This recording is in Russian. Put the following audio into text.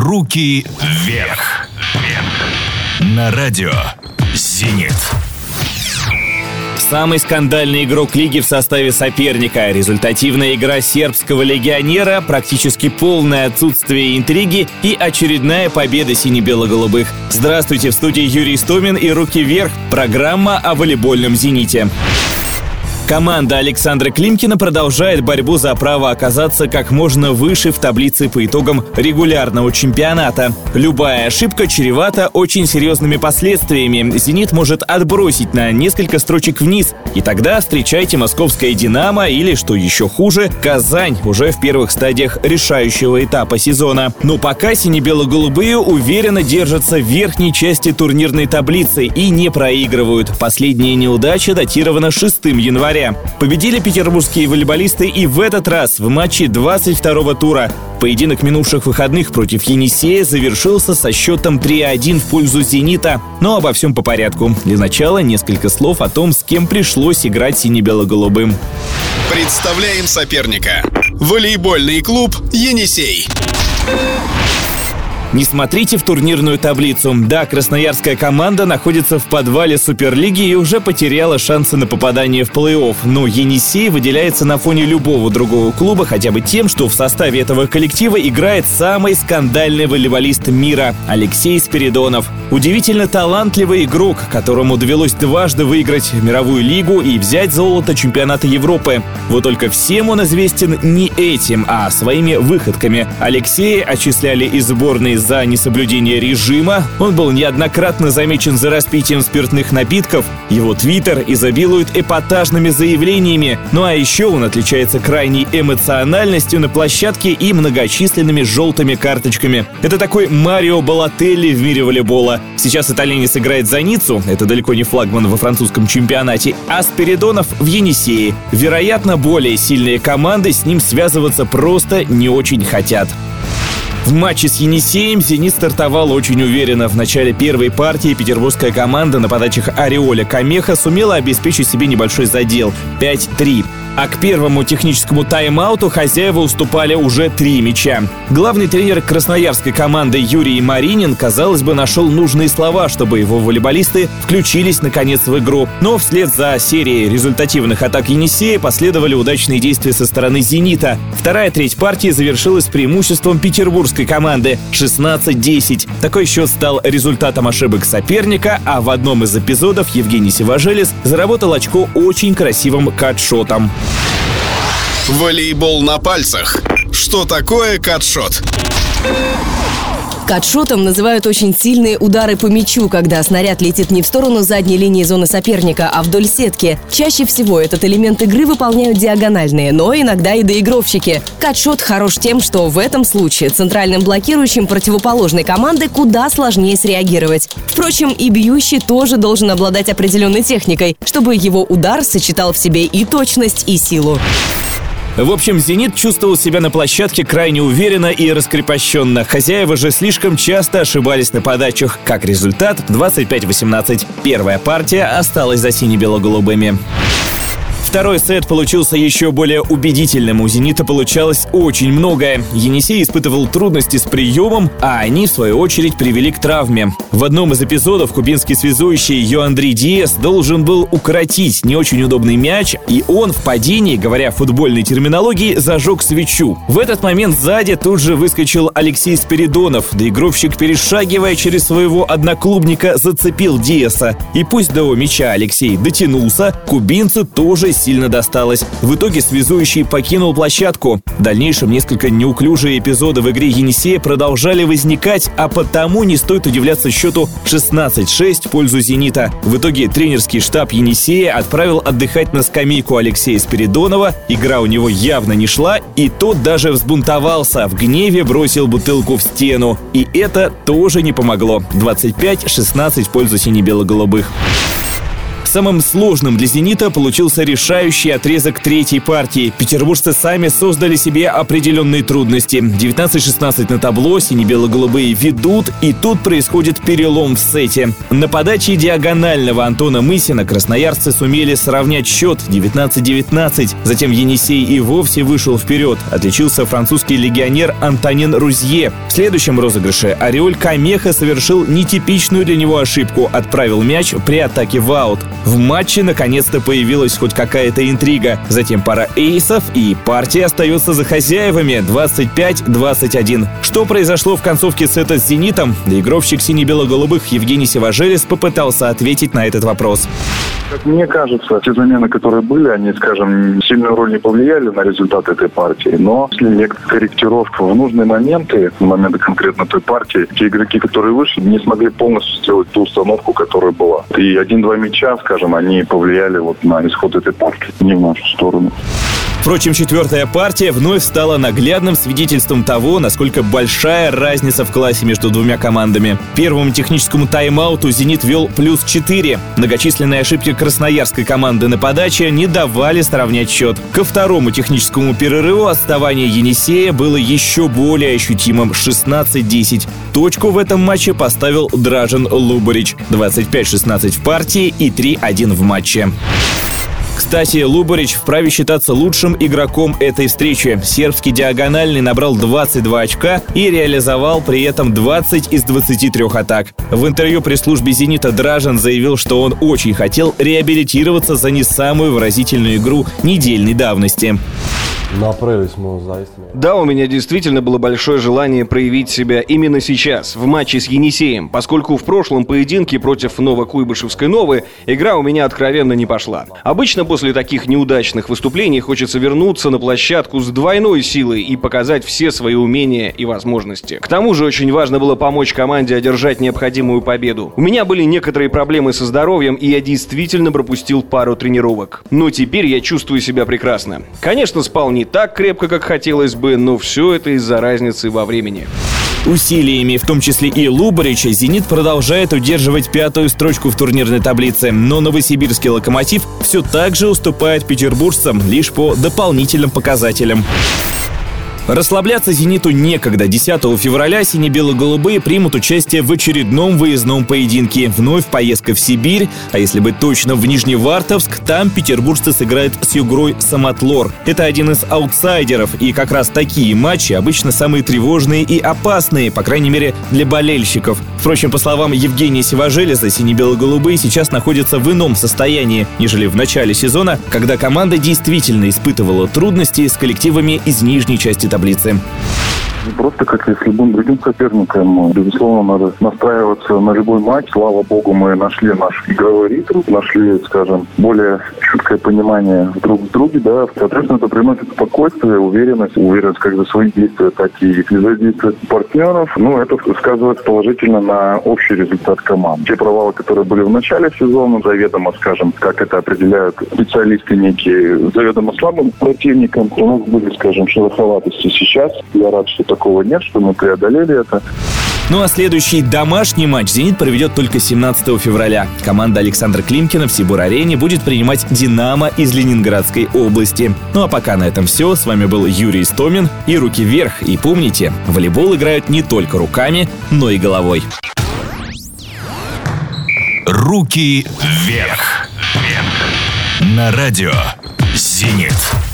Руки вверх. На радио «Зенит». Самый скандальный игрок лиги в составе соперника, результативная игра сербского легионера, практически полное отсутствие интриги и очередная победа сине-бело-голубых. Здравствуйте, в студии Юрий Истомин и «Руки вверх» – программа о волейбольном «Зените». Команда Александра Климкина продолжает борьбу за право оказаться как можно выше в таблице по итогам регулярного чемпионата. Любая ошибка чревата очень серьезными последствиями. «Зенит» может отбросить на несколько строчек вниз, и тогда встречайте московское «Динамо» или, что еще хуже, «Казань» уже в первых стадиях решающего этапа сезона. Но пока сине-бело-голубые уверенно держатся в верхней части турнирной таблицы и не проигрывают. Последняя неудача датирована 6 января. Победили петербургские волейболисты и в этот раз в матче 22-го тура. Поединок минувших выходных против Енисея завершился со счетом 3-1 в пользу «Зенита». Но обо всем по порядку. Для начала несколько слов о том, с кем пришлось играть сине-бело-голубым. Представляем соперника. Волейбольный клуб «Енисей». Не смотрите в турнирную таблицу. Да, красноярская команда находится в подвале Суперлиги и уже потеряла шансы на попадание в плей-офф. Но Енисей выделяется на фоне любого другого клуба хотя бы тем, что в составе этого коллектива играет самый скандальный волейболист мира – Алексей Спиридонов. Удивительно талантливый игрок, которому довелось дважды выиграть мировую лигу и взять золото чемпионата Европы. Вот только всем он известен не этим, а своими выходками. Алексея отчисляли из сборной за несоблюдение режима, он был неоднократно замечен за распитием спиртных напитков, его твиттер изобилует эпатажными заявлениями, ну а еще он отличается крайней эмоциональностью на площадке и многочисленными желтыми карточками. Это такой Марио Балотелли в мире волейбола. Сейчас итальянец играет за Ниццу, это далеко не флагман во французском чемпионате, а Спиридонов в Енисее. Вероятно, более сильные команды с ним связываться просто не очень хотят. В матче с Енисеем «Зенит» стартовал очень уверенно. В начале первой партии петербургская команда на подачах Ореоля Камеха сумела обеспечить себе небольшой задел – 5-3. А к первому техническому тайм-ауту хозяева уступали уже 3 мяча. Главный тренер красноярской команды Юрий Маринин, казалось бы, нашел нужные слова, чтобы его волейболисты включились наконец в игру. Но вслед за серией результативных атак Енисея последовали удачные действия со стороны «Зенита». Вторая треть партии завершилась преимуществом петербургской команды – 16-10. Такой счет стал результатом ошибок соперника, а в одном из эпизодов Евгений Севажелис заработал очко очень красивым катшотом. Волейбол на пальцах. Что такое катшот? Катшотом называют очень сильные удары по мячу, когда снаряд летит не в сторону задней линии зоны соперника, а вдоль сетки. Чаще всего этот элемент игры выполняют диагональные, но иногда и доигровщики. Катшот хорош тем, что в этом случае центральным блокирующим противоположной команды куда сложнее среагировать. Впрочем, и бьющий тоже должен обладать определенной техникой, чтобы его удар сочетал в себе и точность, и силу. В общем, «Зенит» чувствовал себя на площадке крайне уверенно и раскрепощенно. Хозяева же слишком часто ошибались на подачах. Как результат – 25-18. Первая партия осталась за сине-бело-голубыми. Второй сет получился еще более убедительным. У «Зенита» получалось очень многое. Енисей испытывал трудности с приемом, а они, в свою очередь, привели к травме. В одном из эпизодов кубинский связующий Йоандри Диас должен был укоротить не очень удобный мяч, и он в падении, говоря футбольной терминологии, зажег свечу. В этот момент сзади тут же выскочил Алексей Спиридонов. Доигровщик, перешагивая через своего одноклубника, зацепил Диаса. И пусть до мяча Алексей дотянулся, кубинцу тоже сильно досталось. В итоге связующий покинул площадку. В дальнейшем несколько неуклюжие эпизоды в игре Енисея продолжали возникать, а потому не стоит удивляться счету 16-6 в пользу «Зенита». В итоге тренерский штаб Енисея отправил отдыхать на скамейку Алексея Спиридонова. Игра у него явно не шла, и тот даже взбунтовался. В гневе бросил бутылку в стену. И это тоже не помогло. 25-16 в пользу сине-бело-голубых. Самым сложным для «Зенита» получился решающий отрезок третьей партии. Петербуржцы сами создали себе определенные трудности. 19-16 на табло, сине-бело-голубые ведут, и тут происходит перелом в сете. На подаче диагонального Антона Мысина красноярцы сумели сравнять счет 19-19. Затем Енисей и вовсе вышел вперед. Отличился французский легионер Антонин Рузье. В следующем розыгрыше Ореоль Камеха совершил нетипичную для него ошибку. Отправил мяч при атаке в аут. В матче наконец-то появилась хоть какая-то интрига. Затем пара эйсов, и партия остается за хозяевами 25-21. Что произошло в концовке сета с «Зенитом»? Доигровщик сине-бело-голубых Евгений Сиважелис попытался ответить на этот вопрос. Как мне кажется, те замены, которые были, они, скажем, сильную роль не повлияли на результат этой партии. Но если некоторая корректировка в нужные моменты, в моменты конкретно той партии, те игроки, которые вышли, не смогли полностью сделать ту установку, которая была. И 1-2 мяча, скажем, они повлияли на исход этой партии не в нашу сторону. Впрочем, четвертая партия вновь стала наглядным свидетельством того, насколько большая разница в классе между двумя командами. Первому техническому тайм-ауту «Зенит» вел +4. Многочисленные ошибки красноярской команды на подаче не давали сравнять счет. Ко второму техническому перерыву отставание Енисея было еще более ощутимым — 16-10. Точку в этом матче поставил Дражен Лубарич. 25-16 в партии и 3-1 в матче. Кстати, Лубарич вправе считаться лучшим игроком этой встречи. Сербский диагональный набрал 22 очка и реализовал при этом 20 из 23 атак. В интервью пресс-службе «Зенита» Дражен заявил, что он очень хотел реабилитироваться за не самую выразительную игру недельной давности. Да, у меня действительно было большое желание проявить себя именно сейчас, в матче с Енисеем, поскольку в прошлом поединке против Новокуйбышевской Новы игра у меня откровенно не пошла. Обычно после таких неудачных выступлений хочется вернуться на площадку с двойной силой и показать все свои умения и возможности. К тому же очень важно было помочь команде одержать необходимую победу. У меня были некоторые проблемы со здоровьем, и я действительно пропустил пару тренировок. Но теперь я чувствую себя прекрасно. Конечно, спал не так крепко, как хотелось бы, но все это из-за разницы во времени. Усилиями, в том числе и Лубарича, «Зенит» продолжает удерживать пятую строчку в турнирной таблице, но новосибирский «Локомотив» все так же уступает петербуржцам лишь по дополнительным показателям. Расслабляться «Зениту» некогда. 10 февраля сине-бело-голубые примут участие в очередном выездном поединке. Вновь поездка в Сибирь, а если быть точно, в Нижневартовск. Там петербуржцы сыграют с Югрой Самотлор. Это один из аутсайдеров, и как раз такие матчи обычно самые тревожные и опасные, по крайней мере, для болельщиков. Впрочем, по словам Евгения Сиважелиза, сине-бело-голубые сейчас находятся в ином состоянии, нежели в начале сезона, когда команда действительно испытывала трудности с коллективами из нижней части таблицы. Просто как и с любым другим соперником, безусловно, надо настраиваться на любой матч. Слава богу, мы нашли наш игровой ритм, нашли, скажем, более чуткое понимание друг в друге, да. Соответственно, это приносит спокойствие, уверенность как за свои действия, так и за действия партнеров. Это сказывается положительно на общий результат команды. Те провалы, которые были в начале сезона, заведомо, скажем, как это определяют специалисты некие, заведомо слабым противникам, у нас были, скажем, шероховатости. Сейчас я рад, что такого нет, что мы преодолели это. Ну а следующий домашний матч «Зенит» проведет только 17 февраля. Команда Александра Климкина в Сибур-арене будет принимать «Динамо» из Ленинградской области. Ну а пока на этом все. С вами был Юрий Истомин и «Руки вверх». И помните, волейбол играют не только руками, но и головой. «Руки вверх» на радио «Зенит».